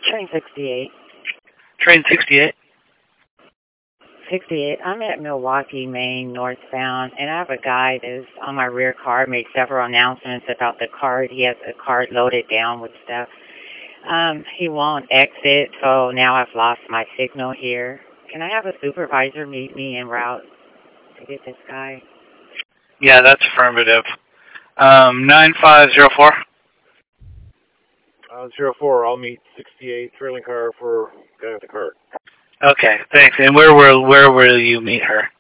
Train 68. Train 68. 68. I'm at Milwaukee, Maine, northbound, and I have a guy that's on my rear car, made several announcements about the card. He has a card loaded down with stuff. He won't exit, so now I've lost my signal here. Can I have a supervisor meet me en route to get this guy? Yeah, that's affirmative. 9504. 04, I'll meet 68 trailing car for guy with the cart. Okay, thanks. And where will you meet her?